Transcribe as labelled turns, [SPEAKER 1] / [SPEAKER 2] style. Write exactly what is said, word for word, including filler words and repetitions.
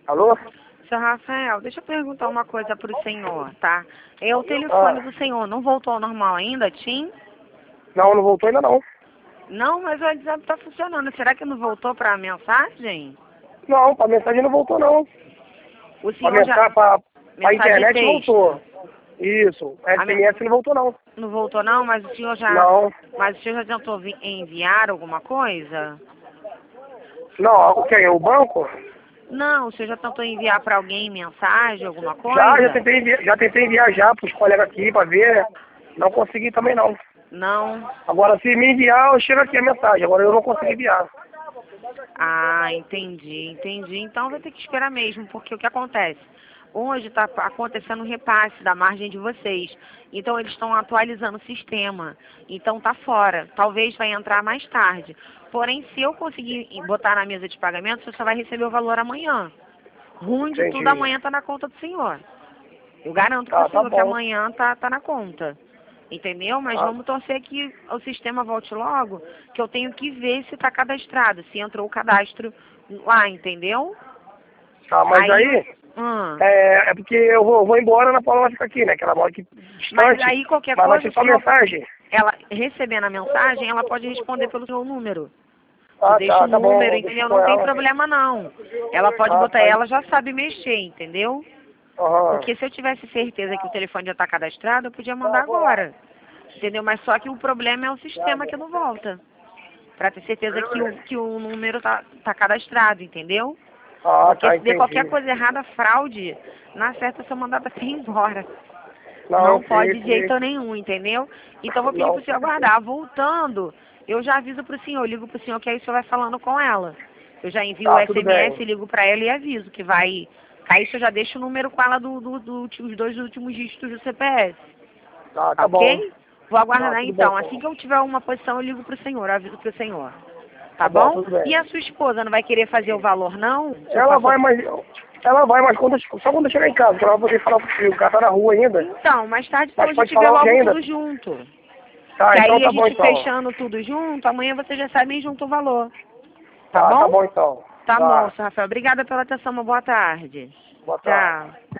[SPEAKER 1] Alô?
[SPEAKER 2] Seu Rafael, deixa eu perguntar uma coisa para o senhor, tá? É o telefone
[SPEAKER 1] Ah,
[SPEAKER 2] do senhor não voltou ao normal ainda, Tim?
[SPEAKER 1] não, não voltou ainda não.
[SPEAKER 2] Não, mas o WhatsApp tá funcionando. Será que não voltou para a mensagem?
[SPEAKER 1] Não, pra mensagem não voltou não.
[SPEAKER 2] O
[SPEAKER 1] Pra,
[SPEAKER 2] senhor já...
[SPEAKER 1] mensagem, pra, pra
[SPEAKER 2] Mensagem
[SPEAKER 1] internet
[SPEAKER 2] texto.
[SPEAKER 1] voltou. Isso.
[SPEAKER 2] A me-
[SPEAKER 1] S M S não voltou não.
[SPEAKER 2] Não voltou não, mas o senhor já...
[SPEAKER 1] Não.
[SPEAKER 2] Mas o senhor já tentou vi- enviar alguma coisa?
[SPEAKER 1] Não, o que? O banco?
[SPEAKER 2] Não, o senhor já tentou enviar para alguém mensagem, alguma
[SPEAKER 1] Já, já
[SPEAKER 2] coisa?
[SPEAKER 1] tentei enviar, já tentei enviar já pros colegas aqui pra ver. Não consegui também não.
[SPEAKER 2] Não.
[SPEAKER 1] Agora se me enviar, eu chego aqui a mensagem. Agora eu não consegui enviar.
[SPEAKER 2] Ah, entendi, entendi. Então vai ter que esperar mesmo, porque o que acontece? Hoje está acontecendo um repasse da margem de vocês. Então eles estão atualizando o sistema. Então tá fora. Talvez vai entrar mais tarde. Porém, se eu conseguir botar na mesa de pagamento, você só vai receber o valor amanhã. Ruim de tudo,
[SPEAKER 1] Entendi.
[SPEAKER 2] amanhã tá na conta do senhor. Eu garanto para
[SPEAKER 1] Tá,
[SPEAKER 2] o
[SPEAKER 1] tá
[SPEAKER 2] senhor que
[SPEAKER 1] bom.
[SPEAKER 2] amanhã tá, tá na conta. Entendeu? Mas
[SPEAKER 1] Tá,
[SPEAKER 2] vamos torcer que o sistema volte logo, que eu tenho que ver se está cadastrado, se entrou o cadastro lá, entendeu?
[SPEAKER 1] tá, mas
[SPEAKER 2] Aí,
[SPEAKER 1] aí,
[SPEAKER 2] hum,
[SPEAKER 1] é, é porque eu vou, vou embora, na Paula vai ficar aqui, né? Que ela mora aqui
[SPEAKER 2] mas
[SPEAKER 1] distante,
[SPEAKER 2] aí qualquer
[SPEAKER 1] mas vai
[SPEAKER 2] coisa,
[SPEAKER 1] ser
[SPEAKER 2] o
[SPEAKER 1] só
[SPEAKER 2] senhor,
[SPEAKER 1] mensagem.
[SPEAKER 2] ela recebendo a mensagem, ela pode responder pelo seu número. Eu
[SPEAKER 1] Ah,
[SPEAKER 2] deixo o
[SPEAKER 1] tá, tá bom,
[SPEAKER 2] número,
[SPEAKER 1] eu deixo
[SPEAKER 2] entendeu?
[SPEAKER 1] com
[SPEAKER 2] Não tem
[SPEAKER 1] ela.
[SPEAKER 2] problema não. Ela pode
[SPEAKER 1] Ah,
[SPEAKER 2] botar,
[SPEAKER 1] tá.
[SPEAKER 2] ela já sabe mexer, entendeu?
[SPEAKER 1] Aham.
[SPEAKER 2] Porque se eu tivesse certeza que o telefone já está cadastrado, eu podia mandar agora. Entendeu? Mas só que o problema é o sistema que não volta. Pra ter certeza que o, que o número tá, tá cadastrado, entendeu?
[SPEAKER 1] Ah,
[SPEAKER 2] Porque
[SPEAKER 1] tá,
[SPEAKER 2] se der qualquer
[SPEAKER 1] entendi.
[SPEAKER 2] coisa errada, fraude, na certa seu mandato até ir embora.
[SPEAKER 1] Não,
[SPEAKER 2] Não
[SPEAKER 1] eu sei,
[SPEAKER 2] pode de
[SPEAKER 1] eu sei.
[SPEAKER 2] jeito nenhum, entendeu? Então vou pedir
[SPEAKER 1] Não,
[SPEAKER 2] pro senhor aguardar. Voltando, eu já aviso pro senhor, ligo pro senhor que aí o senhor vai falando com ela. Eu já envio o
[SPEAKER 1] tá, tudo bem.
[SPEAKER 2] S M S, ligo pra ela e aviso que vai. Aí o senhor já deixa o número com ela do, do, do, os dois últimos dígitos do C P F.
[SPEAKER 1] Tá,
[SPEAKER 2] Tá
[SPEAKER 1] tá bom.
[SPEAKER 2] ok? Vou
[SPEAKER 1] Tá,
[SPEAKER 2] aguardar
[SPEAKER 1] tudo bem,
[SPEAKER 2] então. Assim
[SPEAKER 1] então.
[SPEAKER 2] que eu tiver uma posição, eu ligo pro senhor, eu aviso pro senhor. Tá
[SPEAKER 1] Tá bom,
[SPEAKER 2] bom?
[SPEAKER 1] tudo bem.
[SPEAKER 2] E a sua esposa não vai querer fazer o valor, não? Se eu
[SPEAKER 1] Ela
[SPEAKER 2] faço...
[SPEAKER 1] vai, mas... Ela vai, mas quando, eu- só quando eu chegar em casa, que ela vai poder falar contigo. O cara tá na rua ainda.
[SPEAKER 2] Então, mais tarde, então
[SPEAKER 1] Mas
[SPEAKER 2] a
[SPEAKER 1] pode
[SPEAKER 2] gente vê
[SPEAKER 1] falar hoje
[SPEAKER 2] logo
[SPEAKER 1] ainda?
[SPEAKER 2] tudo junto.
[SPEAKER 1] Tá,
[SPEAKER 2] Que
[SPEAKER 1] então
[SPEAKER 2] aí a
[SPEAKER 1] tá bom,
[SPEAKER 2] gente
[SPEAKER 1] então.
[SPEAKER 2] fechando tudo junto, amanhã vocês já sabem junto o valor. Tá
[SPEAKER 1] Tá, tá
[SPEAKER 2] bom?
[SPEAKER 1] bom, então.
[SPEAKER 2] Tá bom,
[SPEAKER 1] Tá.
[SPEAKER 2] seu Rafael. Obrigada pela atenção. Uma boa tarde.
[SPEAKER 1] Boa tarde.
[SPEAKER 2] Tchau.